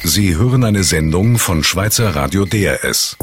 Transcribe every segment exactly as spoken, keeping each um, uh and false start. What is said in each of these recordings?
Sie hören eine Sendung von Schweizer Radio D R S.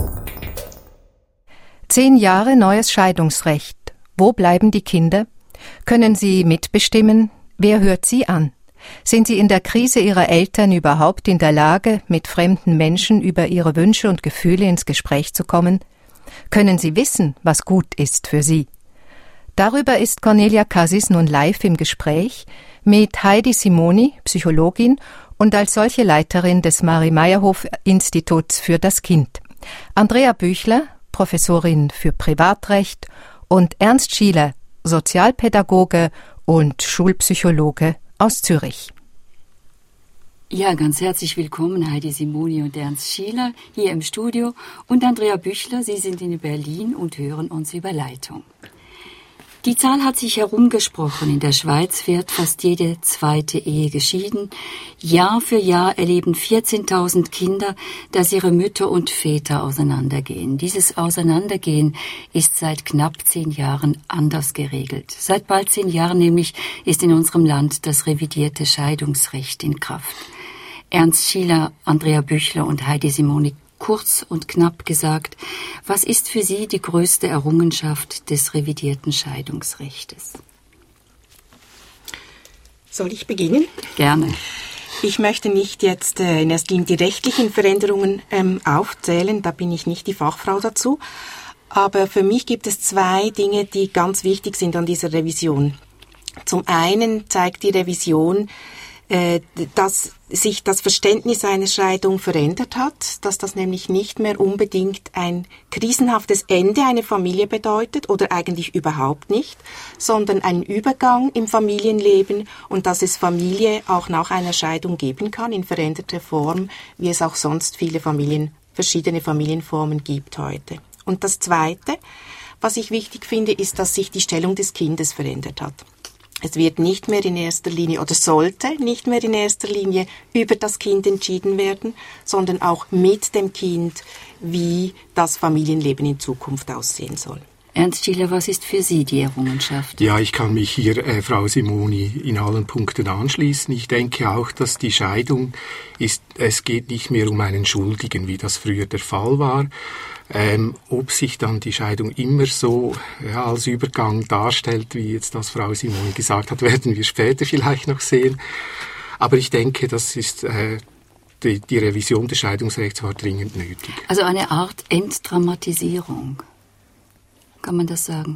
Zehn Jahre neues Scheidungsrecht. Wo bleiben die Kinder? Können sie mitbestimmen? Wer hört sie an? Sind sie in der Krise ihrer Eltern überhaupt in der Lage, mit fremden Menschen über ihre Wünsche und Gefühle ins Gespräch zu kommen? Können sie wissen, was gut ist für sie? Darüber ist Cornelia Cassis nun live im Gespräch mit Heidi Simoni, Psychologin und als solche Leiterin des Marie-Meyerhof-Instituts für das Kind, Andrea Büchler, Professorin für Privatrecht, und Ernst Schieler, Sozialpädagoge und Schulpsychologe aus Zürich. Ja, ganz herzlich willkommen, Heidi Simoni und Ernst Schieler hier im Studio und Andrea Büchler. Sie sind in Berlin und hören uns über Leitung. Die Zahl hat sich herumgesprochen. In der Schweiz wird fast jede zweite Ehe geschieden. Jahr für Jahr erleben vierzehntausend Kinder, dass ihre Mütter und Väter auseinandergehen. Dieses Auseinandergehen ist seit knapp zehn Jahren anders geregelt. Seit bald zehn Jahren nämlich ist in unserem Land das revidierte Scheidungsrecht in Kraft. Ernst Schieler, Andrea Büchler und Heidi Simoni, kurz und knapp gesagt, was ist für Sie die größte Errungenschaft des revidierten Scheidungsrechtes? Soll ich beginnen? Gerne. Ich möchte nicht jetzt äh, in erster Linie die rechtlichen Veränderungen ähm, aufzählen, da bin ich nicht die Fachfrau dazu. Aber für mich gibt es zwei Dinge, die ganz wichtig sind an dieser Revision. Zum einen zeigt die Revision, dass sich das Verständnis einer Scheidung verändert hat, dass das nämlich nicht mehr unbedingt ein krisenhaftes Ende einer Familie bedeutet oder eigentlich überhaupt nicht, sondern einen Übergang im Familienleben und dass es Familie auch nach einer Scheidung geben kann in veränderter Form, wie es auch sonst viele Familien, verschiedene Familienformen gibt heute. Und das Zweite, was ich wichtig finde, ist, dass sich die Stellung des Kindes verändert hat. Es wird nicht mehr in erster Linie oder sollte nicht mehr in erster Linie über das Kind entschieden werden, sondern auch mit dem Kind, wie das Familienleben in Zukunft aussehen soll. Ernst Schieler, was ist für Sie die Errungenschaft? Ja, ich kann mich hier, äh, Frau Simoni, in allen Punkten anschließen. Ich denke auch, dass die Scheidung ist, es geht nicht mehr um einen Schuldigen, wie das früher der Fall war. Ähm, ob sich dann die Scheidung immer so ja, als Übergang darstellt, wie jetzt das Frau Simoni gesagt hat, werden wir später vielleicht noch sehen. Aber ich denke, das ist äh, die, die Revision des Scheidungsrechts war dringend nötig. Also eine Art Entdramatisierung, kann man das sagen?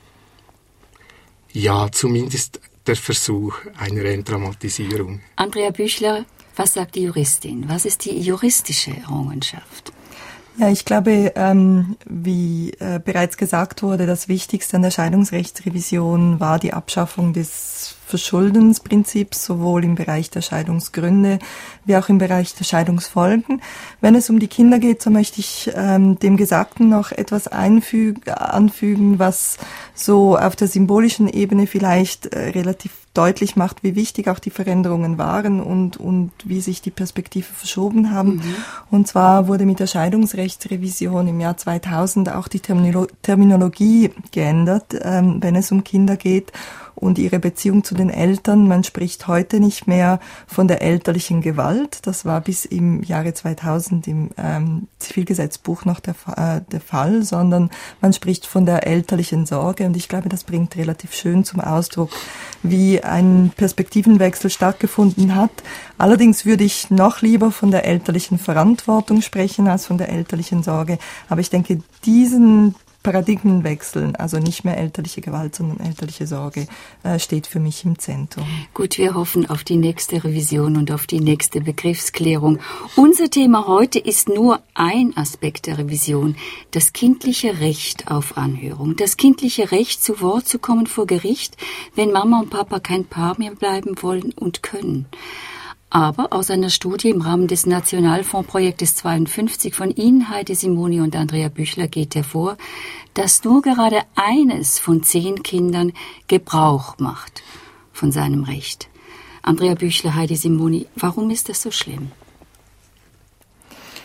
Ja, zumindest der Versuch einer Entdramatisierung. Andrea Büchler, was sagt die Juristin? Was ist die juristische Errungenschaft? Ja, ich glaube, ähm, wie äh, bereits gesagt wurde, das Wichtigste an der Scheidungsrechtsrevision war die Abschaffung des Verschuldensprinzips, sowohl im Bereich der Scheidungsgründe wie auch im Bereich der Scheidungsfolgen. Wenn es um die Kinder geht, so möchte ich ähm, dem Gesagten noch etwas einfüg- anfügen, was so auf der symbolischen Ebene vielleicht äh, relativ deutlich macht, wie wichtig auch die Veränderungen waren und, und wie sich die Perspektive verschoben haben. Mhm. Und zwar wurde mit der Scheidungsrechtsrevision im Jahr zweitausend auch die Terminolo- Terminologie geändert, ähm, wenn es um Kinder geht und ihre Beziehung zu den Eltern. Man spricht heute nicht mehr von der elterlichen Gewalt. Das war bis im Jahre zweitausend im ähm, Zivilgesetzbuch noch der, äh, der Fall, sondern man spricht von der elterlichen Sorge. Und ich glaube, das bringt relativ schön zum Ausdruck, wie ein Perspektivenwechsel stattgefunden hat. Allerdings würde ich noch lieber von der elterlichen Verantwortung sprechen als von der elterlichen Sorge. Aber ich denke, diesen Paradigmenwechseln, also nicht mehr elterliche Gewalt, sondern elterliche Sorge, äh, steht für mich im Zentrum. Gut, wir hoffen auf die nächste Revision und auf die nächste Begriffsklärung. Unser Thema heute ist nur ein Aspekt der Revision, das kindliche Recht auf Anhörung. Das kindliche Recht, zu Wort zu kommen vor Gericht, wenn Mama und Papa kein Paar mehr bleiben wollen und können. Aber aus einer Studie im Rahmen des Nationalfondsprojektes zweiundfünfzig von Ihnen, Heidi Simoni und Andrea Büchler, geht hervor, dass nur gerade eines von zehn Kindern Gebrauch macht von seinem Recht. Andrea Büchler, Heidi Simoni, warum ist das so schlimm?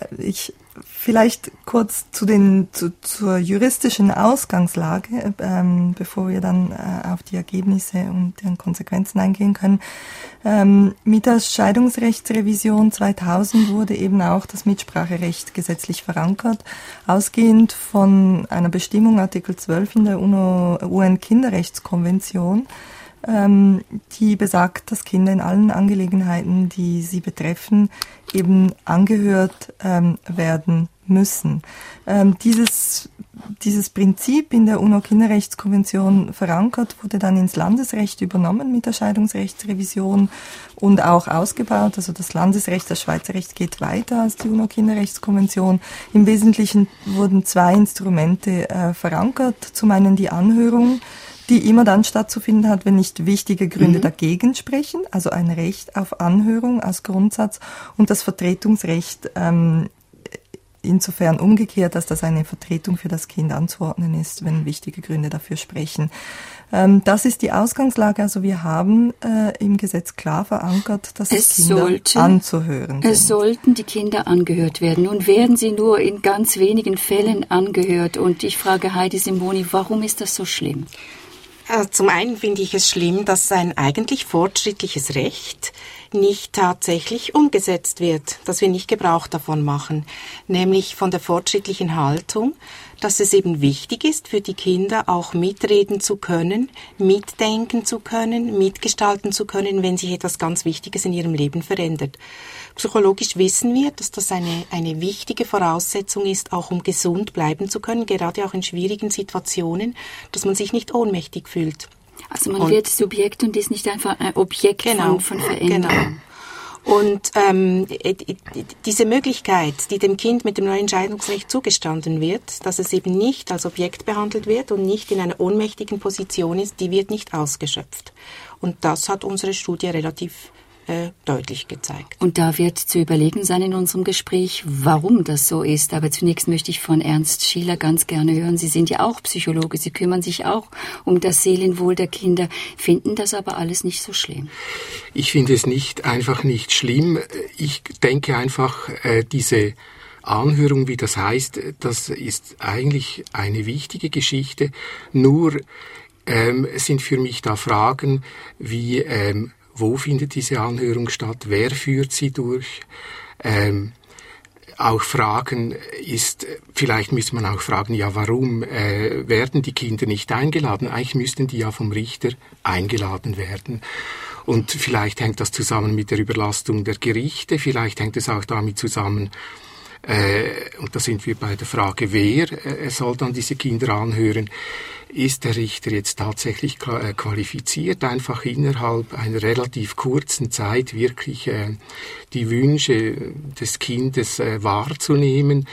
ich vielleicht kurz zu den zu, zur juristischen Ausgangslage, ähm, bevor wir dann äh, auf die Ergebnisse und deren Konsequenzen eingehen können. Ähm, mit der Scheidungsrechtsrevision zweitausend wurde eben auch das Mitspracherecht gesetzlich verankert, ausgehend von einer Bestimmung Artikel zwölf in der UNO, U N-Kinderrechtskonvention, ähm, die besagt, dass Kinder in allen Angelegenheiten, die sie betreffen, eben angehört ähm, werden müssen. Ähm, dieses, dieses Prinzip in der UNO-Kinderrechtskonvention verankert, wurde dann ins Landesrecht übernommen mit der Scheidungsrechtsrevision und auch ausgebaut. Also das Landesrecht, das Schweizer Recht geht weiter als die UNO-Kinderrechtskonvention. Im Wesentlichen wurden zwei Instrumente äh, verankert. Zum einen die Anhörung, die immer dann stattzufinden hat, wenn nicht wichtige Gründe mhm. dagegen sprechen, also ein Recht auf Anhörung als Grundsatz, und das Vertretungsrecht ähm, insofern umgekehrt, dass das eine Vertretung für das Kind anzuordnen ist, wenn wichtige Gründe dafür sprechen. Ähm, das ist die Ausgangslage. Also wir haben äh, im Gesetz klar verankert, dass es Kinder sollte, anzuhören sind. Es sollten die Kinder angehört werden. Nun werden sie nur in ganz wenigen Fällen angehört. Und ich frage Heidi Simoni, warum ist das so schlimm? Also zum einen finde ich es schlimm, dass ein eigentlich fortschrittliches Recht nicht tatsächlich umgesetzt wird, dass wir nicht Gebrauch davon machen, nämlich von der fortschrittlichen Haltung, dass es eben wichtig ist, für die Kinder auch mitreden zu können, mitdenken zu können, mitgestalten zu können, wenn sich etwas ganz Wichtiges in ihrem Leben verändert. Psychologisch wissen wir, dass das eine, eine wichtige Voraussetzung ist, auch um gesund bleiben zu können, gerade auch in schwierigen Situationen, dass man sich nicht ohnmächtig fühlt. Also man und, wird Subjekt und ist nicht einfach ein Objekt genau, von, von Veränderung. Genau. Und ähm, diese Möglichkeit, die dem Kind mit dem neuen Scheidungsrecht zugestanden wird, dass es eben nicht als Objekt behandelt wird und nicht in einer ohnmächtigen Position ist, die wird nicht ausgeschöpft. Und das hat unsere Studie relativ äh, deutlich gezeigt. Und da wird zu überlegen sein in unserem Gespräch, warum das so ist. Aber zunächst möchte ich von Ernst Schieler ganz gerne hören. Sie sind ja auch Psychologe, Sie kümmern sich auch um das Seelenwohl der Kinder, finden das aber alles nicht so schlimm. Ich finde es nicht einfach nicht schlimm. Ich denke einfach, äh, diese Anhörung, wie das heißt, das ist eigentlich eine wichtige Geschichte. Nur ähm, sind für mich da Fragen wie ähm, wo findet diese Anhörung statt? Wer führt sie durch? Ähm, auch Fragen ist, vielleicht müsste man auch fragen, ja, warum äh, werden die Kinder nicht eingeladen? Eigentlich müssten die ja vom Richter eingeladen werden. Und vielleicht hängt das zusammen mit der Überlastung der Gerichte, vielleicht hängt es auch damit zusammen, äh, und da sind wir bei der Frage, wer äh, soll dann diese Kinder anhören? Ist der Richter jetzt tatsächlich qualifiziert, einfach innerhalb einer relativ kurzen Zeit wirklich äh, die Wünsche des Kindes äh, wahrzunehmen?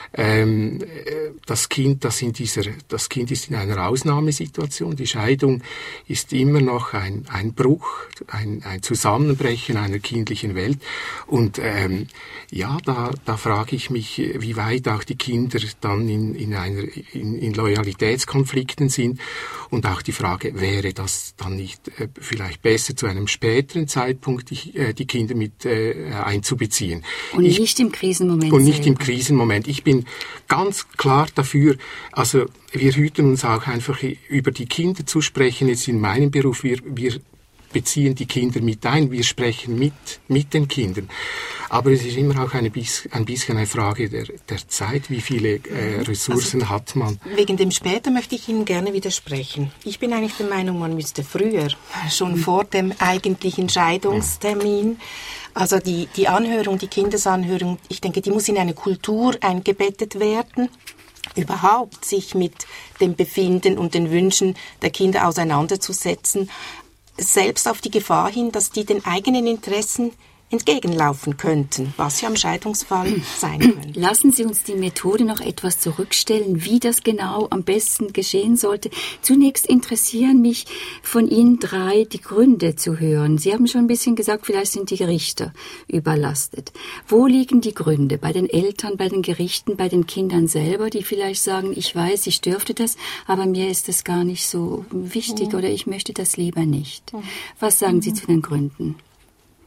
Ähm, das Kind, das in dieser, das Kind ist in einer Ausnahmesituation. Die Scheidung ist immer noch ein, ein Bruch, ein, ein Zusammenbrechen einer kindlichen Welt. Und ähm, ja, da, da frage ich mich, wie weit auch die Kinder dann in, in, einer, in, in Loyalitätskonflikten sind. Und auch die Frage, wäre das dann nicht äh, vielleicht besser zu einem späteren Zeitpunkt die, äh, die Kinder mit äh, einzubeziehen. Und ich, nicht im Krisenmoment. Und nicht selber. im Krisenmoment. Ich bin ganz klar dafür, also wir hüten uns auch einfach über die Kinder zu sprechen. Jetzt in meinem Beruf, wir, wir beziehen die Kinder mit ein, wir sprechen mit, mit den Kindern. Aber es ist immer auch eine, ein bisschen eine Frage der, der Zeit, wie viele äh, Ressourcen also, hat man. Wegen dem später möchte ich Ihnen gerne widersprechen. Ich bin eigentlich der Meinung, man müsste früher, schon vor dem eigentlichen Scheidungstermin, also die, die Anhörung, die Kindesanhörung, ich denke, die muss in eine Kultur eingebettet werden, überhaupt sich mit dem Befinden und den Wünschen der Kinder auseinanderzusetzen, selbst auf die Gefahr hin, dass die den eigenen Interessen entgegenlaufen könnten, was ja im Scheidungsfall sein könnte. Lassen Sie uns die Methode noch etwas zurückstellen, wie das genau am besten geschehen sollte. Zunächst interessieren mich von Ihnen drei die Gründe zu hören. Sie haben schon ein bisschen gesagt, vielleicht sind die Richter überlastet. Wo liegen die Gründe? Bei den Eltern, bei den Gerichten, bei den Kindern selber, die vielleicht sagen, ich weiß, ich dürfte das, aber mir ist das gar nicht so wichtig mhm. oder ich möchte das lieber nicht. Mhm. Was sagen Sie zu den Gründen?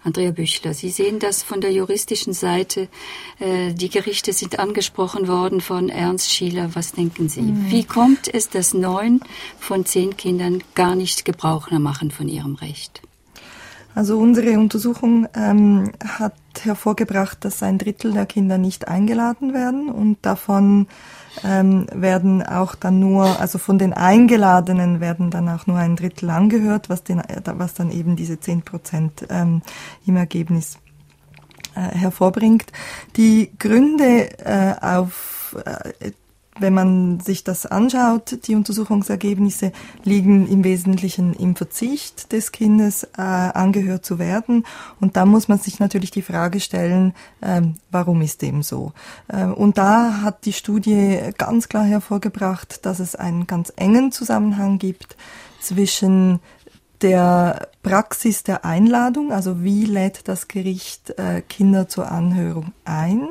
Andrea Büchler, Sie sehen das von der juristischen Seite. Äh, die Gerichte sind angesprochen worden von Ernst Schieler. Was denken Sie? Mhm. Wie kommt es, dass neun von zehn Kindern gar nicht Gebrauch machen von ihrem Recht? Also unsere Untersuchung ähm, hat hervorgebracht, dass ein Drittel der Kinder nicht eingeladen werden und davon ähm, werden auch dann nur, also von den Eingeladenen werden dann auch nur ein Drittel angehört, was, den, was dann eben diese zehn Prozent ähm, im Ergebnis äh, hervorbringt. Die Gründe äh, auf äh, Wenn man sich das anschaut, die Untersuchungsergebnisse liegen im Wesentlichen im Verzicht des Kindes, äh, angehört zu werden. Und da muss man sich natürlich die Frage stellen, ähm, warum ist dem so? Äh, und da hat die Studie ganz klar hervorgebracht, dass es einen ganz engen Zusammenhang gibt zwischen der Praxis der Einladung, also wie lädt das Gericht äh, Kinder zur Anhörung ein,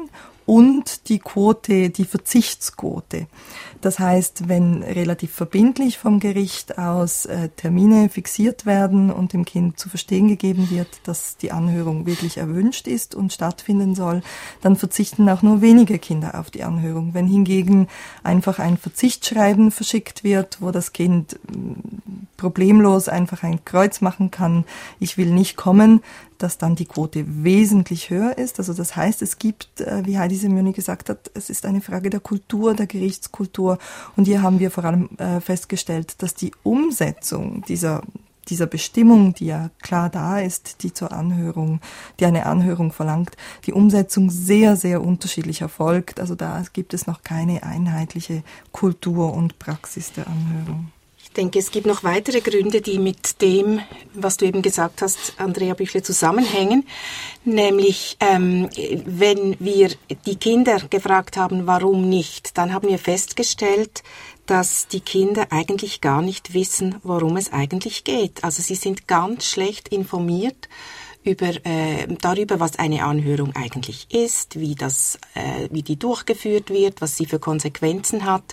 und die Quote, die Verzichtsquote. Das heißt, wenn relativ verbindlich vom Gericht aus äh, Termine fixiert werden und dem Kind zu verstehen gegeben wird, dass die Anhörung wirklich erwünscht ist und stattfinden soll, dann verzichten auch nur wenige Kinder auf die Anhörung. Wenn hingegen einfach ein Verzichtsschreiben verschickt wird, wo das Kind mh, problemlos einfach ein Kreuz machen kann, ich will nicht kommen, dass dann die Quote wesentlich höher ist. Also das heißt, es gibt, wie Heidi Simeoni gesagt hat, es ist eine Frage der Kultur, der Gerichtskultur. Und hier haben wir vor allem festgestellt, dass die Umsetzung dieser dieser Bestimmung, die ja klar da ist, die zur Anhörung, die eine Anhörung verlangt, die Umsetzung sehr, sehr unterschiedlich erfolgt. Also da gibt es noch keine einheitliche Kultur und Praxis der Anhörung. Ich denke, es gibt noch weitere Gründe, die mit dem, was du eben gesagt hast, Andrea Büchler, zusammenhängen. Nämlich, ähm, wenn wir die Kinder gefragt haben, warum nicht, dann haben wir festgestellt, dass die Kinder eigentlich gar nicht wissen, worum es eigentlich geht. Also sie sind ganz schlecht informiert über äh, darüber, was eine Anhörung eigentlich ist, wie das, äh, wie die durchgeführt wird, was sie für Konsequenzen hat.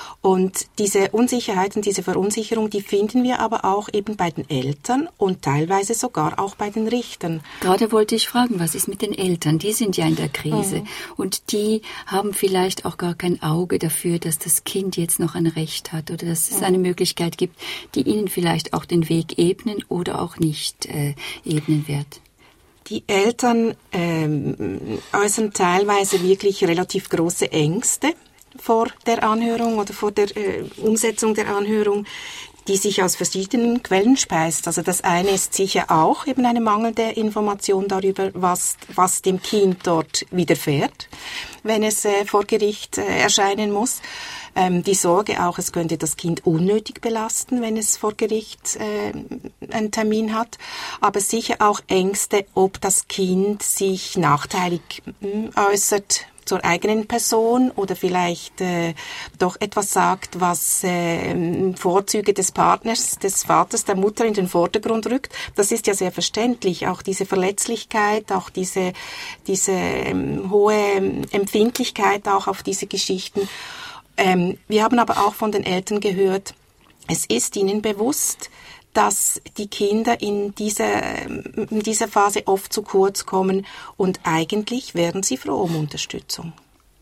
Und diese Unsicherheit und diese Verunsicherung, die finden wir aber auch eben bei den Eltern und teilweise sogar auch bei den Richtern. Gerade wollte ich fragen, was ist mit den Eltern? Die sind ja in der Krise. Mhm. Und die haben vielleicht auch gar kein Auge dafür, dass das Kind jetzt noch ein Recht hat oder dass es mhm. eine Möglichkeit gibt, die ihnen vielleicht auch den Weg ebnen oder auch nicht äh, ebnen wird. Die Eltern ähm, äußern teilweise wirklich relativ große Ängste vor der Anhörung oder vor der äh, Umsetzung der Anhörung, die sich aus verschiedenen Quellen speist. Also das eine ist sicher auch eben eine mangelnde Information darüber, was, was dem Kind dort widerfährt, wenn es äh, vor Gericht äh, erscheinen muss. Ähm, die Sorge auch, es könnte das Kind unnötig belasten, wenn es vor Gericht äh, einen Termin hat. Aber sicher auch Ängste, ob das Kind sich nachteilig mh, äußert zur eigenen Person oder vielleicht äh, doch etwas sagt, was äh, Vorzüge des Partners, des Vaters, der Mutter in den Vordergrund rückt. Das ist ja sehr verständlich. Auch diese Verletzlichkeit, auch diese, diese ähm, hohe Empfindlichkeit auch auf diese Geschichten. Ähm, wir haben aber auch von den Eltern gehört, es ist ihnen bewusst, dass die Kinder in dieser, in dieser Phase oft zu kurz kommen und eigentlich wären sie froh um Unterstützung.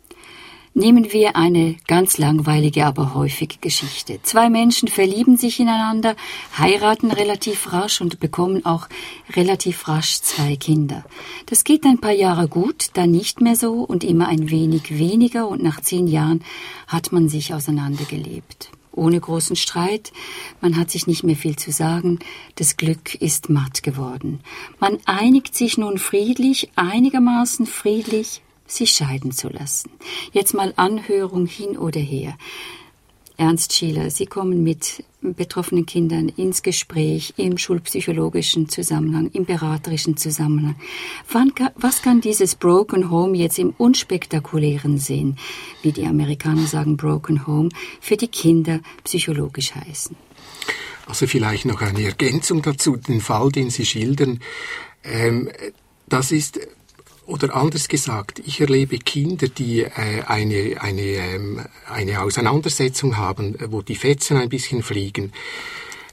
Nehmen wir eine ganz langweilige, aber häufige Geschichte. Zwei Menschen verlieben sich ineinander, heiraten relativ rasch und bekommen auch relativ rasch zwei Kinder. Das geht ein paar Jahre gut, dann nicht mehr so und immer ein wenig weniger und nach zehn Jahren hat man sich auseinandergelebt. Ohne großen Streit, man hat sich nicht mehr viel zu sagen, das Glück ist matt geworden. Man einigt sich nun friedlich, einigermaßen friedlich, sich scheiden zu lassen. Jetzt mal Anhörung hin oder her. Ernst Schieler, Sie kommen mit betroffenen Kindern ins Gespräch, im schulpsychologischen Zusammenhang, im beraterischen Zusammenhang. Wann, was kann dieses Broken Home jetzt im unspektakulären Sinn, wie die Amerikaner sagen Broken Home, für die Kinder psychologisch heißen? Also vielleicht noch eine Ergänzung dazu, den Fall, den Sie schildern. Ähm, das ist... Oder anders gesagt, ich erlebe Kinder, die äh, eine, eine, ähm, eine Auseinandersetzung haben, wo die Fetzen ein bisschen fliegen.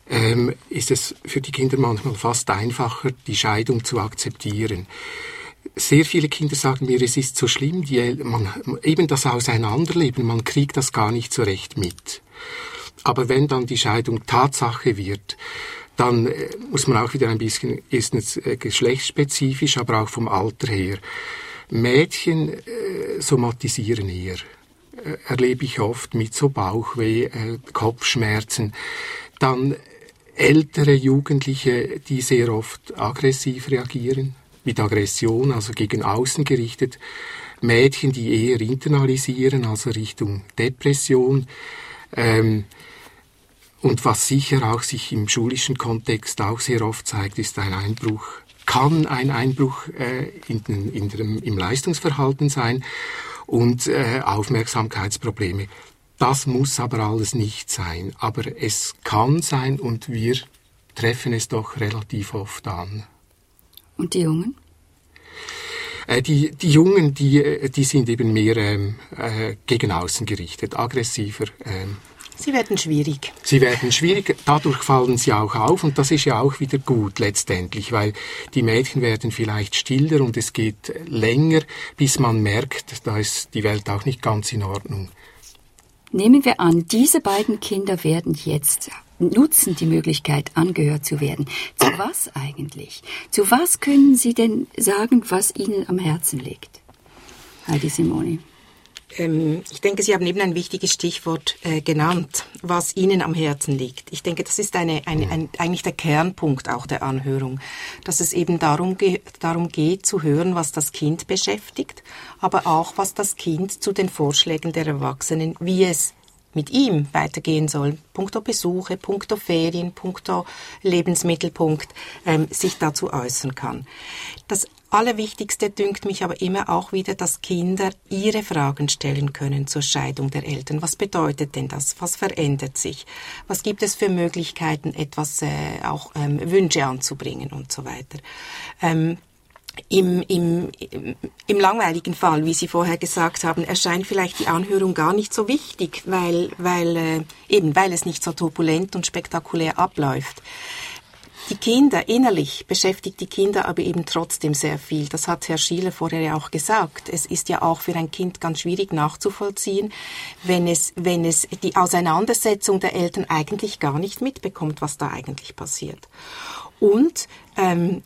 ähm, ist es für die Kinder manchmal fast einfacher, die Scheidung zu akzeptieren. Sehr viele Kinder sagen mir, es ist so schlimm, die El- man, eben das Auseinanderleben, man kriegt das gar nicht so recht mit. Aber wenn dann die Scheidung Tatsache wird, dann äh, muss man auch wieder ein bisschen, ist es äh, geschlechtsspezifisch, aber auch vom Alter her. Mädchen äh, somatisieren eher, äh, erlebe ich oft mit so Bauchweh, äh, Kopfschmerzen. Dann ältere Jugendliche, die sehr oft aggressiv reagieren, mit Aggression, also gegen außen gerichtet. Mädchen, die eher internalisieren, also Richtung Depression. Ähm, und was sicher auch sich im schulischen Kontext auch sehr oft zeigt, ist ein Einbruch, kann ein Einbruch äh, in den, in dem, im Leistungsverhalten sein und äh, Aufmerksamkeitsprobleme. Das muss aber alles nicht sein. Aber es kann sein und wir treffen es doch relativ oft an. Und die Jungen? Äh, die, die Jungen, die, die sind eben mehr ähm, äh, gegen außen gerichtet, aggressiver. Ähm. Sie werden schwierig. Sie werden schwierig, dadurch fallen sie auch auf und das ist ja auch wieder gut letztendlich, weil die Mädchen werden vielleicht stiller und es geht länger, bis man merkt, da ist die Welt auch nicht ganz in Ordnung. Nehmen wir an, diese beiden Kinder werden jetzt nutzen die Möglichkeit, angehört zu werden. Zu was eigentlich? Zu was können Sie denn sagen, was Ihnen am Herzen liegt? Heidi Simoni. Ähm, ich denke, Sie haben eben ein wichtiges Stichwort äh, genannt, was Ihnen am Herzen liegt. Ich denke, das ist eine, eine, ein, eigentlich der Kernpunkt auch der Anhörung, dass es eben darum, ge- darum geht, zu hören, was das Kind beschäftigt, aber auch, was das Kind zu den Vorschlägen der Erwachsenen, wie es mit ihm weitergehen soll, punkto Besuche, punkto Ferien, punkto Lebensmittelpunkt, ähm, sich dazu äußern kann. Das Allerwichtigste dünkt mich aber immer auch wieder, dass Kinder ihre Fragen stellen können zur Scheidung der Eltern. Was bedeutet denn das? Was verändert sich? Was gibt es für Möglichkeiten, etwas äh, auch ähm, Wünsche anzubringen und so weiter? Ähm, Im, im, im langweiligen Fall, wie Sie vorher gesagt haben, erscheint vielleicht die Anhörung gar nicht so wichtig, weil, weil, äh, eben weil es nicht so turbulent und spektakulär abläuft. Die Kinder, innerlich beschäftigt die Kinder aber eben trotzdem sehr viel. Das hat Herr Schieler vorher ja auch gesagt. Es ist ja auch für ein Kind ganz schwierig nachzuvollziehen, wenn es, wenn es die Auseinandersetzung der Eltern eigentlich gar nicht mitbekommt, was da eigentlich passiert. Und ähm,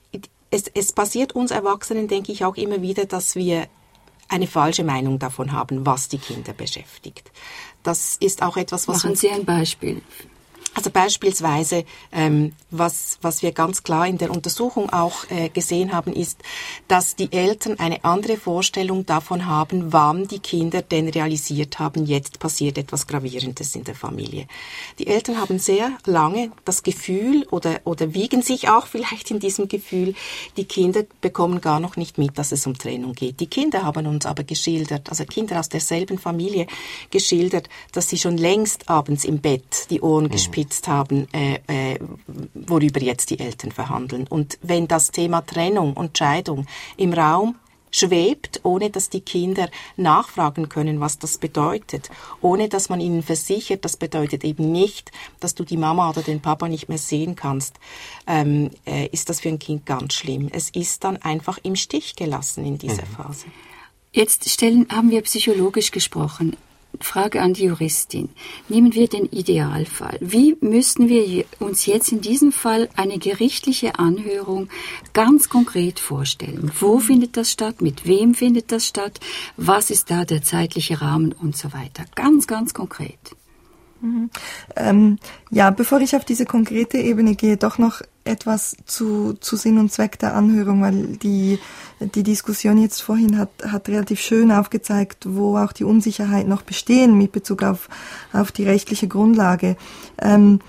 es, es passiert uns Erwachsenen, denke ich, auch immer wieder, dass wir eine falsche Meinung davon haben, was die Kinder beschäftigt. Das ist auch etwas, was Machen uns... Sie ein Beispiel. Also beispielsweise, ähm, was, was wir ganz klar in der Untersuchung auch äh, gesehen haben, ist, dass die Eltern eine andere Vorstellung davon haben, wann die Kinder denn realisiert haben, jetzt passiert etwas Gravierendes in der Familie. Die Eltern haben sehr lange das Gefühl oder, oder wiegen sich auch vielleicht in diesem Gefühl, die Kinder bekommen gar noch nicht mit, dass es um Trennung geht. Die Kinder haben uns aber geschildert, also Kinder aus derselben Familie geschildert, dass sie schon längst abends im Bett die Ohren mhm. gespitzt haben, äh, äh, worüber jetzt die Eltern verhandeln. Und wenn das Thema Trennung und Scheidung im Raum schwebt, ohne dass die Kinder nachfragen können, was das bedeutet, ohne dass man ihnen versichert, das bedeutet eben nicht, dass du die Mama oder den Papa nicht mehr sehen kannst, ähm, äh, ist das für ein Kind ganz schlimm. Es ist dann einfach im Stich gelassen in dieser mhm. Phase. Jetzt stellen, haben wir psychologisch gesprochen. Frage an die Juristin. Nehmen wir den Idealfall. Wie müssten wir uns jetzt in diesem Fall eine gerichtliche Anhörung ganz konkret vorstellen? Wo findet das statt? Mit wem findet das statt? Was ist da der zeitliche Rahmen und so weiter? Ganz, ganz konkret. Mhm. Ähm, ja, bevor ich auf diese konkrete Ebene gehe, doch noch etwas zu, zu Sinn und Zweck der Anhörung, weil die, die Diskussion jetzt vorhin hat, hat relativ schön aufgezeigt, wo auch die Unsicherheit noch bestehen mit Bezug auf, auf die rechtliche Grundlage. Ähm,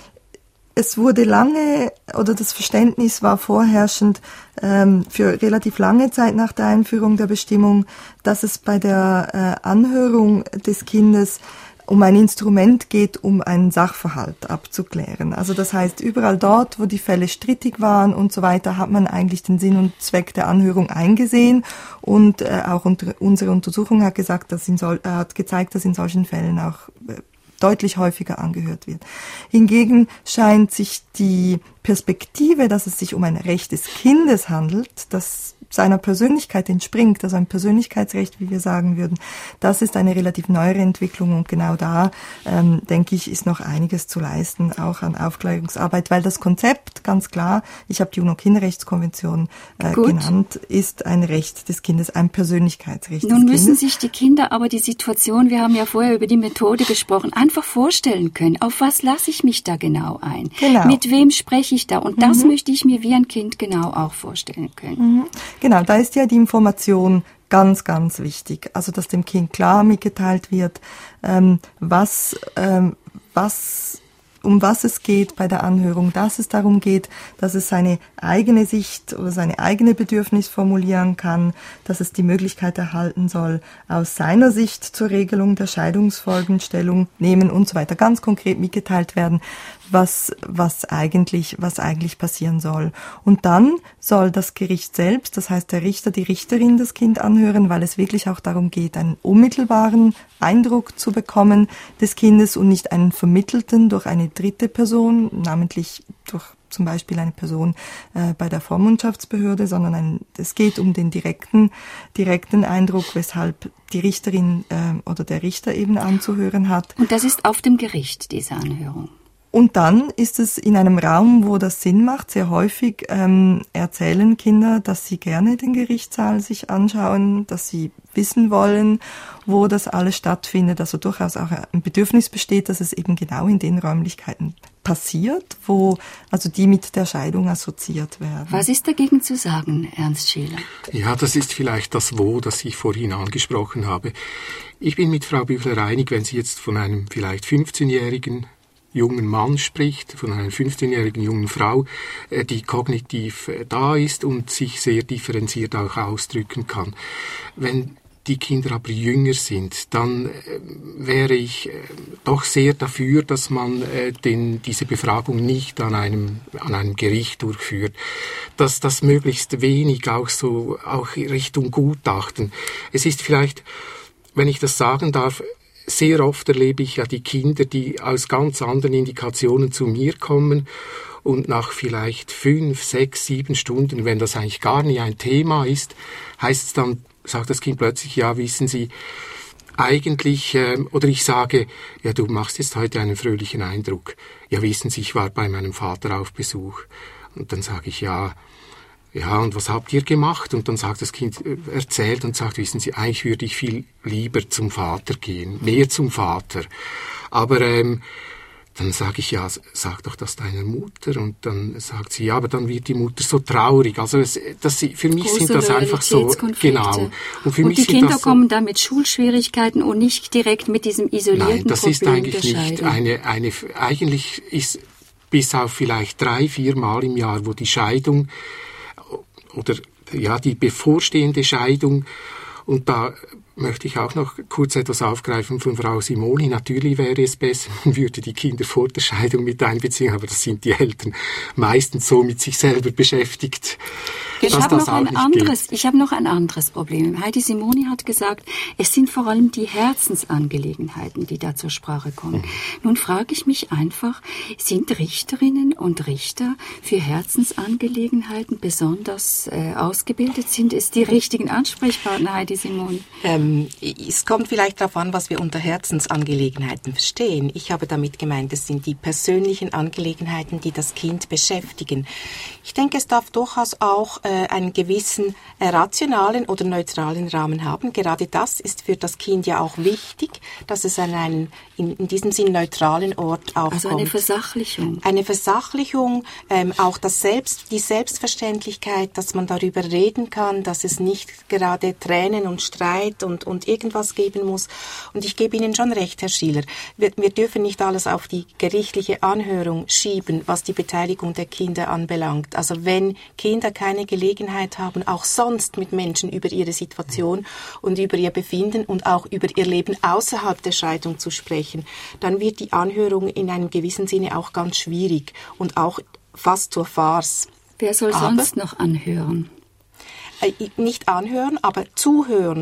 es wurde lange, oder das Verständnis war vorherrschend ähm, für relativ lange Zeit nach der Einführung der Bestimmung, dass es bei der äh, Anhörung des Kindes um ein Instrument geht, um einen Sachverhalt abzuklären. Also das heißt, überall dort, wo die Fälle strittig waren und so weiter, hat man eigentlich den Sinn und Zweck der Anhörung eingesehen. Und äh, auch unter, unsere Untersuchung hat gesagt, dass in sol- äh, hat gezeigt, dass in solchen Fällen auch äh, deutlich häufiger angehört wird. Hingegen scheint sich die Perspektive, dass es sich um ein Recht des Kindes handelt, das seiner Persönlichkeit entspringt, also ein Persönlichkeitsrecht, wie wir sagen würden, das ist eine relativ neuere Entwicklung und genau da, ähm, denke ich, ist noch einiges zu leisten, auch an Aufklärungsarbeit, weil das Konzept, ganz klar, ich habe die UNO-Kinderrechtskonvention äh, genannt, ist ein Recht des Kindes, ein Persönlichkeitsrecht Nun des müssen Kindes. sich die Kinder aber die Situation, wir haben ja vorher über die Methode gesprochen, einfach vorstellen können, auf was lasse ich mich da genau ein? Genau. Mit wem spreche ich da? Und das Mhm. möchte ich mir wie ein Kind genau auch vorstellen können. Mhm. Genau, da ist ja die Information ganz, ganz wichtig. Also, dass dem Kind klar mitgeteilt wird, ähm, was, ähm, was, um was es geht bei der Anhörung, dass es darum geht, dass es seine eigene Sicht oder seine eigene Bedürfnis formulieren kann, dass es die Möglichkeit erhalten soll, aus seiner Sicht zur Regelung der Scheidungsfolgen Stellung nehmen und so weiter. Ganz konkret mitgeteilt werden, was, was eigentlich, was eigentlich passieren soll. Und dann soll das Gericht selbst, das heißt der Richter, die Richterin das Kind anhören, weil es wirklich auch darum geht, einen unmittelbaren Eindruck zu bekommen des Kindes und nicht einen vermittelten durch eine dritte Person, namentlich durch zum Beispiel eine Person äh, bei der Vormundschaftsbehörde, sondern ein, es geht um den direkten, direkten Eindruck, weshalb die Richterin äh, oder der Richter eben anzuhören hat. Und das ist auf dem Gericht, diese Anhörung. Und dann ist es in einem Raum, wo das Sinn macht. Sehr häufig ähm, erzählen Kinder, dass sie gerne den Gerichtssaal sich anschauen, dass sie wissen wollen, wo das alles stattfindet. Also durchaus auch ein Bedürfnis besteht, dass es eben genau in den Räumlichkeiten passiert, wo also die mit der Scheidung assoziiert werden. Was ist dagegen zu sagen, Ernst Scheler? Ja, das ist vielleicht das Wo, das ich vorhin angesprochen habe. Ich bin mit Frau Büchler einig, wenn sie jetzt von einem vielleicht fünfzehnjährigen jungen Mann spricht, von einer fünfzehnjährigen jungen Frau, die kognitiv da ist und sich sehr differenziert auch ausdrücken kann. Wenn die Kinder aber jünger sind, dann äh, wäre ich äh, doch sehr dafür, dass man äh, den, diese Befragung nicht an einem, an einem Gericht durchführt, dass das möglichst wenig auch so auch Richtung Gutachten. Es ist vielleicht, wenn ich das sagen darf, sehr oft erlebe ich ja die Kinder, die aus ganz anderen Indikationen zu mir kommen und nach vielleicht fünf, sechs, sieben Stunden, wenn das eigentlich gar nie ein Thema ist, heißt es dann, sagt das Kind plötzlich, ja, wissen Sie, eigentlich, äh, oder ich sage, ja, du machst jetzt heute einen fröhlichen Eindruck. Ja, wissen Sie, ich war bei meinem Vater auf Besuch. Und dann sage ich, ja, ja, und was habt ihr gemacht? Und dann sagt das Kind, äh, erzählt und sagt, wissen Sie, eigentlich würde ich viel lieber zum Vater gehen, mehr zum Vater. Aber ähm, dann sage ich, ja, sag doch das deiner Mutter. Und dann sagt sie, ja, aber dann wird die Mutter so traurig. Also es, das, für mich Große sind das einfach so, genau. Und, für und mich die sind Kinder das so, kommen da mit Schulschwierigkeiten und nicht direkt mit diesem isolierten Nein, das Problem ist eigentlich der nicht Scheidung. eine, eine, eigentlich ist bis auf vielleicht drei, vier Mal im Jahr, wo die Scheidung oder ja die bevorstehende Scheidung, und da möchte ich auch noch kurz etwas aufgreifen von Frau Simoni. Natürlich wäre es besser, man würde die Kinder vor der Scheidung mit einbeziehen, aber das sind die Eltern meistens so mit sich selber beschäftigt. Ich habe noch ein anderes, ich habe noch ein anderes Problem. Heidi Simoni hat gesagt, es sind vor allem die Herzensangelegenheiten, die da zur Sprache kommen. Mhm. Nun frage ich mich einfach, sind Richterinnen und Richter für Herzensangelegenheiten besonders äh, ausgebildet? Sind es die richtigen Ansprechpartner, Heidi Simoni? Ähm, es kommt vielleicht darauf an, was wir unter Herzensangelegenheiten verstehen. Ich habe damit gemeint, es sind die persönlichen Angelegenheiten, die das Kind beschäftigen. Ich denke, es darf durchaus auch äh, einen gewissen äh, rationalen oder neutralen Rahmen haben. Gerade das ist für das Kind ja auch wichtig, dass es an einen in, in diesem Sinn neutralen Ort aufkommt. Also eine Versachlichung. Eine Versachlichung, ähm, auch das Selbst, die Selbstverständlichkeit, dass man darüber reden kann, dass es nicht gerade Tränen und Streit und, und irgendwas geben muss. Und ich gebe Ihnen schon recht, Herr Schieler, wir, wir dürfen nicht alles auf die gerichtliche Anhörung schieben, was die Beteiligung der Kinder anbelangt. Also wenn Kinder keine Gelegenheit haben, auch sonst mit Menschen über ihre Situation und über ihr Befinden und auch über ihr Leben außerhalb der Scheidung zu sprechen, dann wird die Anhörung in einem gewissen Sinne auch ganz schwierig und auch fast zur Farce. Wer soll aber, sonst noch anhören? Äh, nicht anhören, aber zuhören.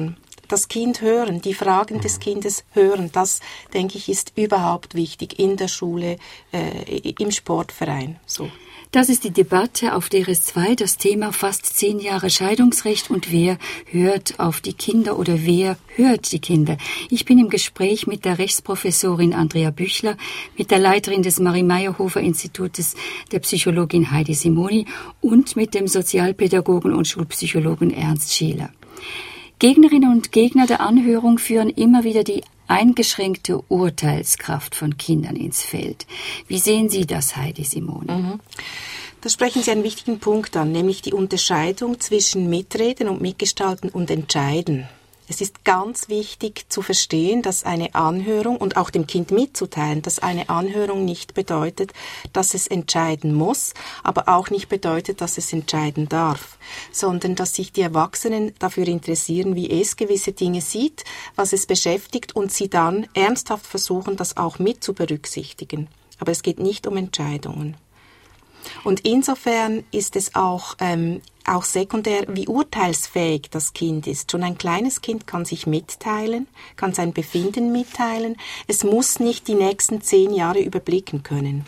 das Kind hören, die Fragen des Kindes hören, das, denke ich, ist überhaupt wichtig in der Schule, äh, im Sportverein. So. Das ist die Debatte auf D R S zwei, das Thema fast zehn Jahre Scheidungsrecht und wer hört auf die Kinder oder wer hört die Kinder. Ich bin im Gespräch mit der Rechtsprofessorin Andrea Büchler, mit der Leiterin des Marie-Meyerhofer-Institutes, der Psychologin Heidi Simoni und mit dem Sozialpädagogen und Schulpsychologen Ernst Schieler. Gegnerinnen und Gegner der Anhörung führen immer wieder die eingeschränkte Urteilskraft von Kindern ins Feld. Wie sehen Sie das, Heidi Simoni? Mhm. Da sprechen Sie einen wichtigen Punkt an, nämlich die Unterscheidung zwischen Mitreden und Mitgestalten und Entscheiden. Es ist ganz wichtig zu verstehen, dass eine Anhörung und auch dem Kind mitzuteilen, dass eine Anhörung nicht bedeutet, dass es entscheiden muss, aber auch nicht bedeutet, dass es entscheiden darf, sondern dass sich die Erwachsenen dafür interessieren, wie es gewisse Dinge sieht, was es beschäftigt und sie dann ernsthaft versuchen, das auch mit zu berücksichtigen. Aber es geht nicht um Entscheidungen. Und insofern ist es auch, ähm, auch sekundär, wie urteilsfähig das Kind ist. Schon ein kleines Kind kann sich mitteilen, kann sein Befinden mitteilen. Es muss nicht die nächsten zehn Jahre überblicken können.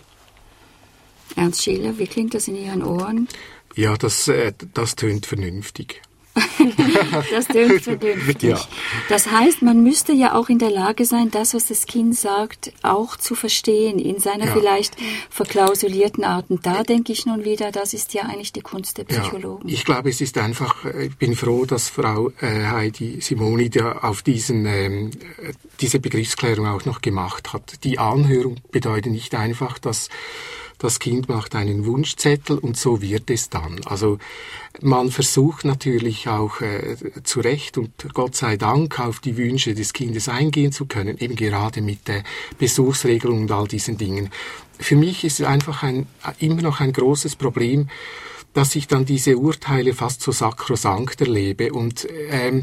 Ernst Schieler, wie klingt das in Ihren Ohren? Ja, das, äh, das tönt vernünftig. Das tönt vernünftig. Ja. Das heißt, man müsste ja auch in der Lage sein, das, was das Kind sagt, auch zu verstehen, in seiner ja. vielleicht verklausulierten Art. Und da denke ich nun wieder, das ist ja eigentlich die Kunst der Psychologen. Ja, ich glaube, es ist einfach, ich bin froh, dass Frau äh, Heidi Simoni da auf diesen, ähm, diese Begriffsklärung auch noch gemacht hat. Die Anhörung bedeutet nicht einfach, dass das Kind macht einen Wunschzettel und so wird es dann. Also man versucht natürlich auch äh, zu Recht und Gott sei Dank auf die Wünsche des Kindes eingehen zu können, eben gerade mit der Besuchsregelung und all diesen Dingen. Für mich ist es einfach ein, immer noch ein großes Problem, dass ich dann diese Urteile fast so sakrosankt erlebe und ähm,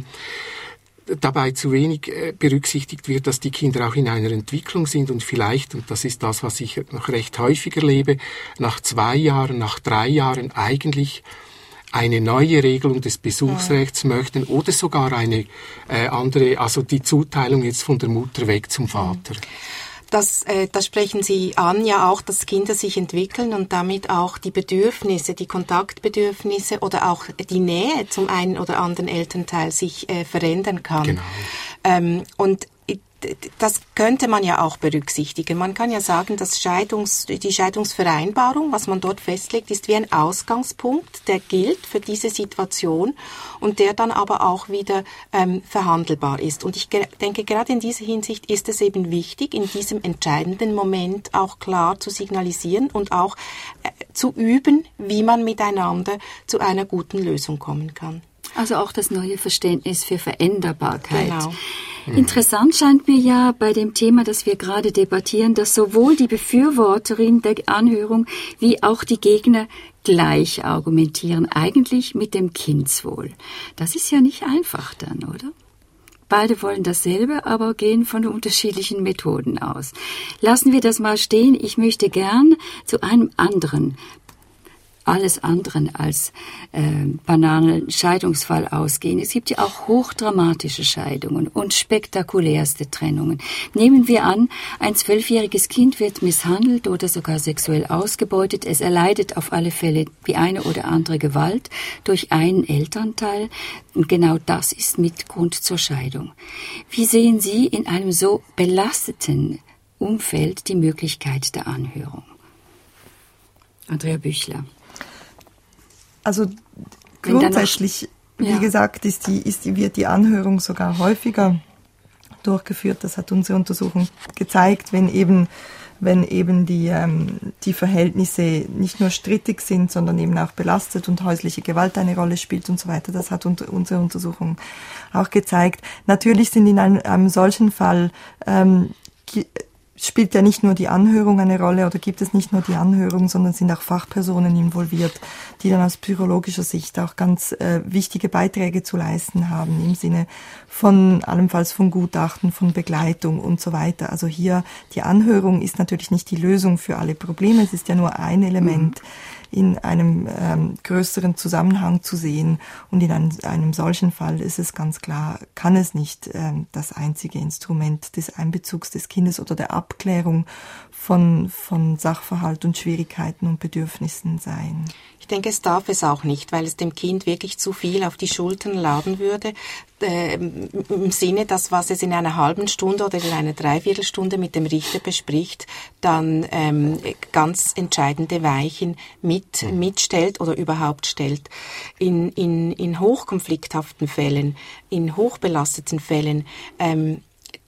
dabei zu wenig äh, berücksichtigt wird, dass die Kinder auch in einer Entwicklung sind und vielleicht, und das ist das, was ich noch recht häufig erlebe, nach zwei Jahren, nach drei Jahren eigentlich eine neue Regelung des Besuchsrechts ja. möchten oder sogar eine äh, andere, also die Zuteilung jetzt von der Mutter weg zum Vater. Das, äh, das sprechen Sie an, ja auch, dass Kinder sich entwickeln und damit auch die Bedürfnisse, die Kontaktbedürfnisse oder auch die Nähe zum einen oder anderen Elternteil sich äh, verändern kann. Genau. Ähm, und das könnte man ja auch berücksichtigen. Man kann ja sagen, dass Scheidungs, die Scheidungsvereinbarung, was man dort festlegt, ist wie ein Ausgangspunkt, der gilt für diese Situation und der dann aber auch wieder ähm, verhandelbar ist. Und ich ge- denke, gerade in dieser Hinsicht ist es eben wichtig, in diesem entscheidenden Moment auch klar zu signalisieren und auch äh, zu üben, wie man miteinander zu einer guten Lösung kommen kann. Also auch das neue Verständnis für Veränderbarkeit. Genau. Interessant scheint mir ja bei dem Thema, das wir gerade debattieren, dass sowohl die Befürworterin der Anhörung wie auch die Gegner gleich argumentieren, eigentlich mit dem Kindswohl. Das ist ja nicht einfach dann, oder? Beide wollen dasselbe, aber gehen von unterschiedlichen Methoden aus. Lassen wir das mal stehen. Ich möchte gern zu einem anderen alles anderen als äh, banalen Scheidungsfall ausgehen. Es gibt ja auch hochdramatische Scheidungen und spektakulärste Trennungen. Nehmen wir an, ein zwölfjähriges Kind wird misshandelt oder sogar sexuell ausgebeutet. Es erleidet auf alle Fälle die eine oder andere Gewalt durch einen Elternteil. Und genau das ist Mitgrund zur Scheidung. Wie sehen Sie in einem so belasteten Umfeld die Möglichkeit der Anhörung? Andrea Büchler. Also grundsätzlich, noch, ja. wie gesagt, ist die, ist die, wird die Anhörung sogar häufiger durchgeführt. Das hat unsere Untersuchung gezeigt, wenn eben, wenn eben die, ähm, die Verhältnisse nicht nur strittig sind, sondern eben auch belastet und häusliche Gewalt eine Rolle spielt und so weiter. Das hat unter, unsere Untersuchung auch gezeigt. Natürlich sind in einem, einem solchen Fall ähm, spielt ja nicht nur die Anhörung eine Rolle oder gibt es nicht nur die Anhörung, sondern sind auch Fachpersonen involviert, die dann aus psychologischer Sicht auch ganz äh, wichtige Beiträge zu leisten haben, im Sinne von allenfalls von Gutachten, von Begleitung und so weiter. Also hier, die Anhörung ist natürlich nicht die Lösung für alle Probleme, es ist ja nur ein Element, in einem ähm, größeren Zusammenhang zu sehen. Und in einem, einem solchen Fall ist es ganz klar, kann es nicht ähm, das einzige Instrument des Einbezugs des Kindes oder der Abklärung von, von Sachverhalt und Schwierigkeiten und Bedürfnissen sein. Ich denke, es darf es auch nicht, weil es dem Kind wirklich zu viel auf die Schultern laden würde, äh, im Sinne, dass was es in einer halben Stunde oder in einer Dreiviertelstunde mit dem Richter bespricht, dann ähm, ganz entscheidende Weichen mit mitstellt oder überhaupt stellt. In, in, in hochkonflikthaften Fällen, in hochbelasteten Fällen, ähm,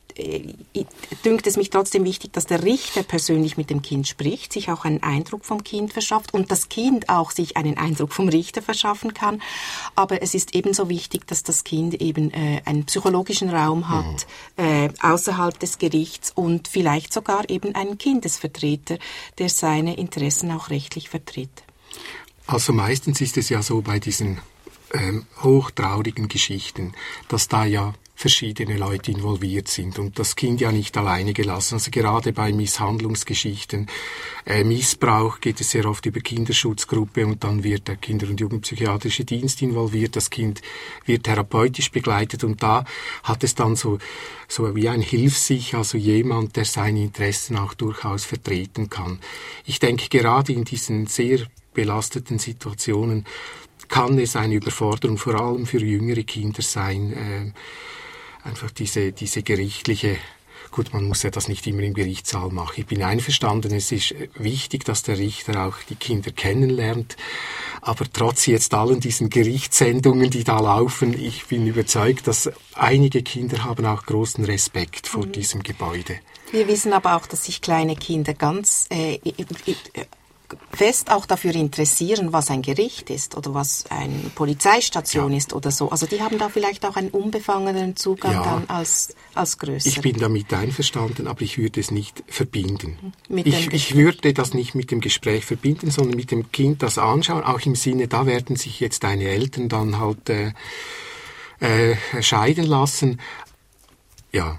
dünkt es mich trotzdem wichtig, dass der Richter persönlich mit dem Kind spricht, sich auch einen Eindruck vom Kind verschafft und das Kind auch sich einen Eindruck vom Richter verschaffen kann. Aber es ist ebenso wichtig, dass das Kind eben äh, einen psychologischen Raum hat, mhm. äh, außerhalb des Gerichts und vielleicht sogar eben einen Kindesvertreter, der seine Interessen auch rechtlich vertritt. Also meistens ist es ja so bei diesen ähm, hochtraurigen Geschichten, dass da ja verschiedene Leute involviert sind und das Kind ja nicht alleine gelassen. Also gerade bei Misshandlungsgeschichten, äh, Missbrauch geht es sehr oft über Kinderschutzgruppe und dann wird der Kinder- und Jugendpsychiatrische Dienst involviert, das Kind wird therapeutisch begleitet und da hat es dann so, so wie ein Hilfsich, also jemand, der seine Interessen auch durchaus vertreten kann. Ich denke, gerade in diesen sehr belasteten Situationen kann es eine Überforderung vor allem für jüngere Kinder sein, äh, einfach diese, diese gerichtliche, gut, man muss ja das nicht immer im Gerichtssaal machen. Ich bin einverstanden, es ist wichtig, dass der Richter auch die Kinder kennenlernt, aber trotz jetzt allen diesen Gerichtssendungen, die da laufen, ich bin überzeugt, dass einige Kinder haben auch großen Respekt vor mhm. diesem Gebäude. Wir wissen aber auch, dass sich kleine Kinder ganz äh, äh, fest auch dafür interessieren, was ein Gericht ist oder was eine Polizeistation ja. ist oder so. Also die haben da vielleicht auch einen unbefangeneren Zugang ja. dann als, als größer. Ich bin damit einverstanden, aber ich würde es nicht verbinden. Mit ich, ich würde das nicht mit dem Gespräch verbinden, sondern mit dem Kind das anschauen, auch im Sinne, da werden sich jetzt deine Eltern dann halt äh, äh, scheiden lassen. Ja.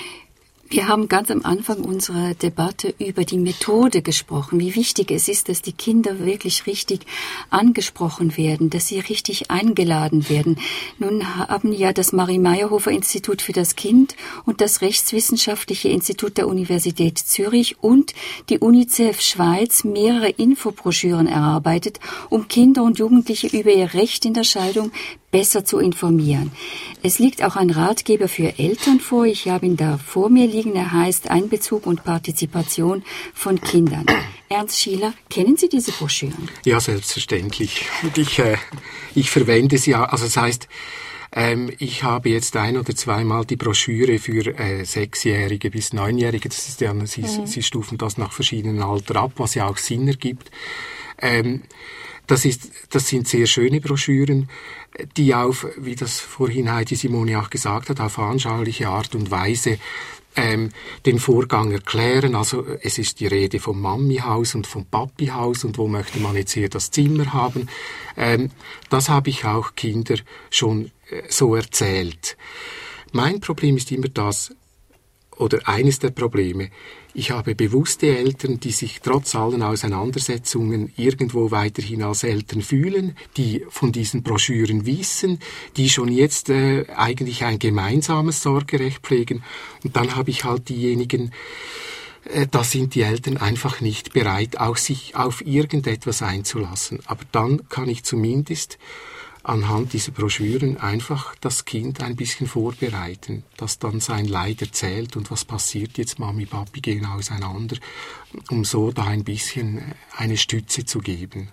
Wir haben ganz am Anfang unserer Debatte über die Methode gesprochen, wie wichtig es ist, dass die Kinder wirklich richtig angesprochen werden, dass sie richtig eingeladen werden. Nun haben ja das Marie-Meyerhofer-Institut für das Kind und das Rechtswissenschaftliche Institut der Universität Zürich und die UNICEF Schweiz mehrere Infobroschüren erarbeitet, um Kinder und Jugendliche über ihr Recht in der Scheidung besser zu informieren. Es liegt auch ein Ratgeber für Eltern vor. Ich habe ihn da vor mir liegen. Er heißt Einbezug und Partizipation von Kindern. Ernst Schieler, kennen Sie diese Broschüren? Ja, selbstverständlich. Und ich, äh, ich verwende sie auch. Also das heißt, ähm, ich habe jetzt ein- oder zweimal die Broschüre für äh, Sechsjährige bis Neunjährige. Das ist ja, sie, mhm. sie stufen das nach verschiedenen Alter ab, was ja auch Sinn ergibt. Ähm, Das ist, das sind sehr schöne Broschüren, die auf, wie das vorhin Heidi Simoni auch gesagt hat, auf anschauliche Art und Weise ähm, den Vorgang erklären. Also es ist die Rede vom Mami-Haus und vom Papi-Haus und wo möchte man jetzt hier das Zimmer haben. Ähm, das habe ich auch Kinder schon äh, so erzählt. Mein Problem ist immer das, oder eines der Probleme, ich habe bewusste Eltern, die sich trotz allen Auseinandersetzungen irgendwo weiterhin als Eltern fühlen, die von diesen Broschüren wissen, die schon jetzt äh, eigentlich ein gemeinsames Sorgerecht pflegen. Und dann habe ich halt diejenigen, äh, da sind die Eltern einfach nicht bereit, auch sich auf irgendetwas einzulassen. Aber dann kann ich zumindest anhand dieser Broschüren einfach das Kind ein bisschen vorbereiten, das dann sein Leid erzählt und was passiert jetzt, Mami, Papi gehen auseinander, um so da ein bisschen eine Stütze zu geben.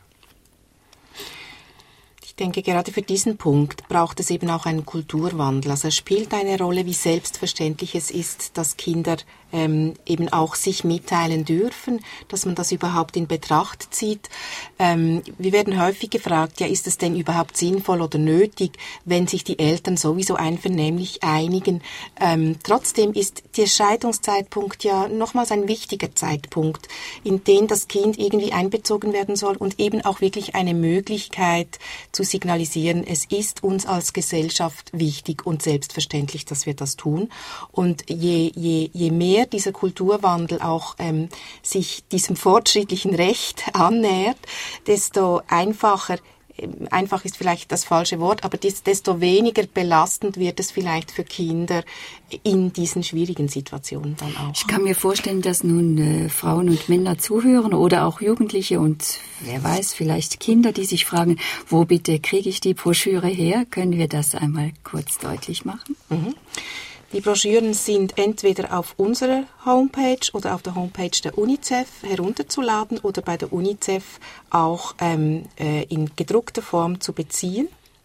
Ich denke, gerade für diesen Punkt braucht es eben auch einen Kulturwandel. Also es spielt eine Rolle, wie selbstverständlich es ist, dass Kinder ähm, eben auch sich mitteilen dürfen, dass man das überhaupt in Betracht zieht. Ähm, wir werden häufig gefragt, ja, ist es denn überhaupt sinnvoll oder nötig, wenn sich die Eltern sowieso einvernehmlich einigen? Ähm, trotzdem ist der Scheidungszeitpunkt ja nochmals ein wichtiger Zeitpunkt, in den das Kind irgendwie einbezogen werden soll und eben auch wirklich eine Möglichkeit zu signalisieren, es ist uns als Gesellschaft wichtig und selbstverständlich, dass wir das tun. Und je, je, je mehr dieser Kulturwandel auch ähm, sich diesem fortschrittlichen Recht annähert, desto einfacher Einfach ist vielleicht das falsche Wort, aber desto weniger belastend wird es vielleicht für Kinder in diesen schwierigen Situationen dann auch. Ich kann mir vorstellen, dass nun äh, Frauen und Männer zuhören oder auch Jugendliche und wer weiß, vielleicht Kinder, die sich fragen, wo bitte kriege ich die Broschüre her? Können wir das einmal kurz deutlich machen? Mhm. Die Broschüren sind entweder auf unserer Homepage oder auf der Homepage der UNICEF herunterzuladen oder bei der UNICEF auch ähm, äh, in gedruckter Form zu beziehen.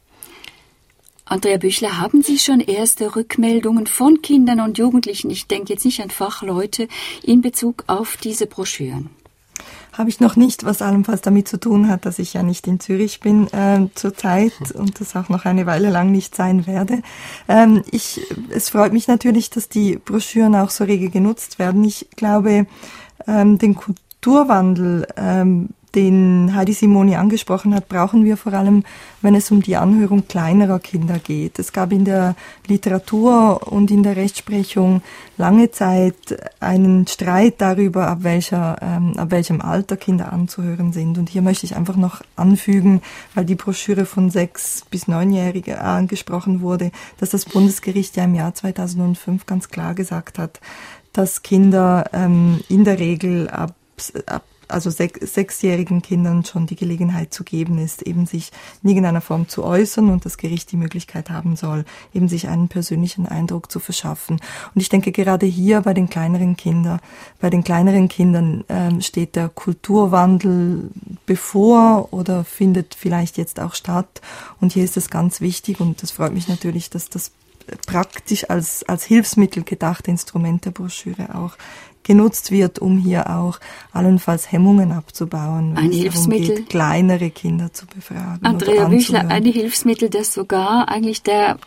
Andrea Büchler, haben Sie schon erste Rückmeldungen von Kindern und Jugendlichen, ich denke jetzt nicht an Fachleute, in Bezug auf diese Broschüren? Habe ich noch nicht, was allenfalls damit zu tun hat, dass ich ja nicht in Zürich bin äh, zurzeit und das auch noch eine Weile lang nicht sein werde. Ähm, ich, es freut mich natürlich, dass die Broschüren auch so rege genutzt werden. Ich glaube, ähm, den Kulturwandel, ähm, den Heidi Simoni angesprochen hat, brauchen wir vor allem, wenn es um die Anhörung kleinerer Kinder geht. Es gab in der Literatur und in der Rechtsprechung lange Zeit einen Streit darüber, ab, welcher, ähm, ab welchem Alter Kinder anzuhören sind. Und hier möchte ich einfach noch anfügen, weil die Broschüre von sechs- bis neunjährigen angesprochen wurde, dass das Bundesgericht ja im Jahr zweitausendfünf ganz klar gesagt hat, dass Kinder ähm, in der Regel ab, ab also sech, sechsjährigen Kindern schon die Gelegenheit zu geben ist, eben sich in irgendeiner Form zu äußern und das Gericht die Möglichkeit haben soll, eben sich einen persönlichen Eindruck zu verschaffen. Und ich denke, gerade hier bei den kleineren Kindern, bei den kleineren Kindern ähm, steht der Kulturwandel bevor oder findet vielleicht jetzt auch statt. Und hier ist es ganz wichtig und das freut mich natürlich, dass das praktisch als, als Hilfsmittel gedachte Instrument der Broschüre auch genutzt wird, um hier auch allenfalls Hemmungen abzubauen, wenn ein es Hilfsmittel, darum geht, kleinere Kinder zu befragen. Andrea Büchler, ein Hilfsmittel, das sogar eigentlich der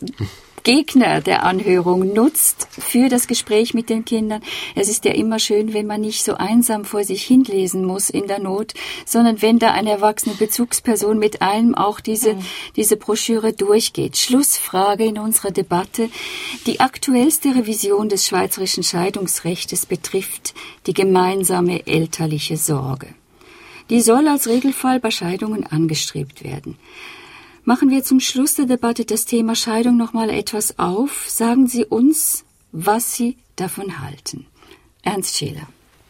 Gegner der Anhörung nutzt für das Gespräch mit den Kindern. Es ist ja immer schön, wenn man nicht so einsam vor sich hinlesen muss in der Not, sondern wenn da eine erwachsene Bezugsperson mit allem auch diese, mhm. diese Broschüre durchgeht. Schlussfrage in unserer Debatte. Die aktuellste Revision des schweizerischen Scheidungsrechts betrifft die gemeinsame elterliche Sorge. Die soll als Regelfall bei Scheidungen angestrebt werden. Machen wir zum Schluss der Debatte das Thema Scheidung noch mal etwas auf. Sagen Sie uns, was Sie davon halten. Ernst Scheler.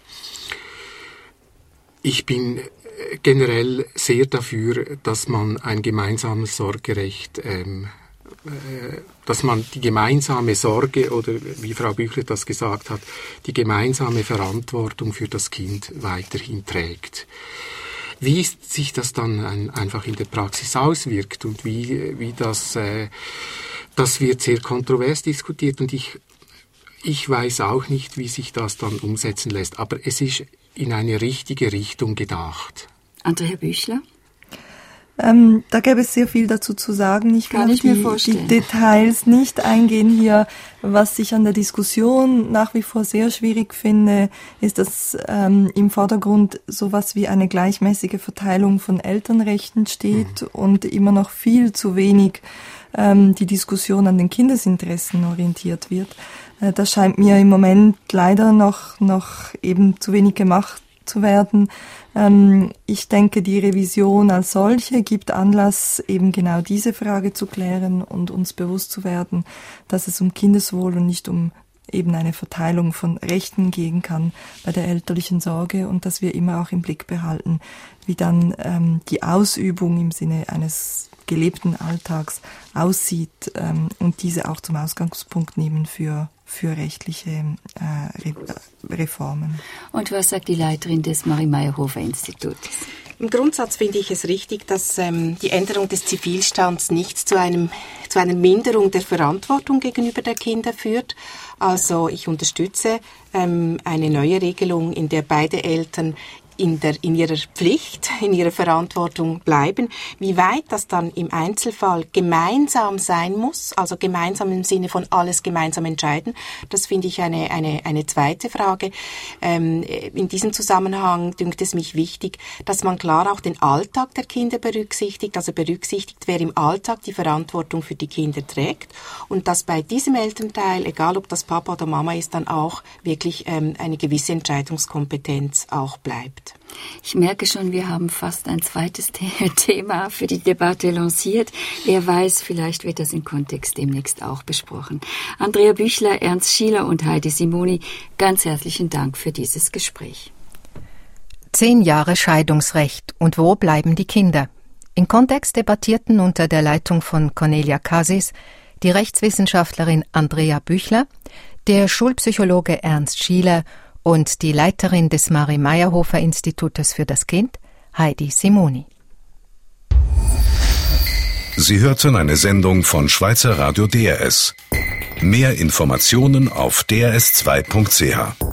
Ich bin generell sehr dafür, dass man ein gemeinsames Sorgerecht, ähm, äh, dass man die gemeinsame Sorge oder, wie Frau Büchler das gesagt hat, die gemeinsame Verantwortung für das Kind weiterhin trägt. Wie sich das dann ein, einfach in der Praxis auswirkt und wie, wie das, äh, das wird sehr kontrovers diskutiert und ich, ich weiß auch nicht, wie sich das dann umsetzen lässt, aber es ist in eine richtige Richtung gedacht. Andrea Büchler? Ähm, da gäbe es sehr viel dazu zu sagen. Ich will Kann auf ich mir die, vorstellen. die Details nicht eingehen hier. Was ich an der Diskussion nach wie vor sehr schwierig finde, ist, dass ähm, im Vordergrund sowas wie eine gleichmäßige Verteilung von Elternrechten steht mhm. und immer noch viel zu wenig ähm, die Diskussion an den Kindesinteressen orientiert wird. Äh, das scheint mir im Moment leider noch, noch eben zu wenig gemacht zu werden. Ähm, ich denke, die Revision als solche gibt Anlass, eben genau diese Frage zu klären und uns bewusst zu werden, dass es um Kindeswohl und nicht um eben eine Verteilung von Rechten gehen kann bei der elterlichen Sorge und dass wir immer auch im Blick behalten, wie dann ähm, die Ausübung im Sinne eines gelebten Alltags aussieht ähm, und diese auch zum Ausgangspunkt nehmen für für rechtliche äh, Re- Reformen. Und was sagt die Leiterin des Marie-Meyerhofer-Instituts? Im Grundsatz finde ich es richtig, dass ähm, die Änderung des Zivilstands nicht zu einem zu einer Minderung der Verantwortung gegenüber der Kinder führt. Also ich unterstütze ähm, eine neue Regelung, in der beide Eltern in, der, in ihrer Pflicht, in ihrer Verantwortung bleiben. Wie weit das dann im Einzelfall gemeinsam sein muss, also gemeinsam im Sinne von alles gemeinsam entscheiden, das finde ich eine, eine, eine zweite Frage. Ähm, in diesem Zusammenhang dünkt es mich wichtig, dass man klar auch den Alltag der Kinder berücksichtigt, also berücksichtigt, wer im Alltag die Verantwortung für die Kinder trägt und dass bei diesem Elternteil, egal ob das Papa oder Mama ist, dann auch wirklich ähm, eine gewisse Entscheidungskompetenz auch bleibt. Ich merke schon, wir haben fast ein zweites Thema für die Debatte lanciert. Wer weiß, vielleicht wird das im Kontext demnächst auch besprochen. Andrea Büchler, Ernst Schieler und Heidi Simoni, ganz herzlichen Dank für dieses Gespräch. Zehn Jahre Scheidungsrecht und wo bleiben die Kinder? Im Kontext debattierten unter der Leitung von Cornelia Cassis die Rechtswissenschaftlerin Andrea Büchler, der Schulpsychologe Ernst Schieler und die Leiterin des Marie-Meyerhofer-Institutes für das Kind, Heidi Simoni. Sie hörten eine Sendung von Schweizer Radio D R S. Mehr Informationen auf d r s zwei punkt c h.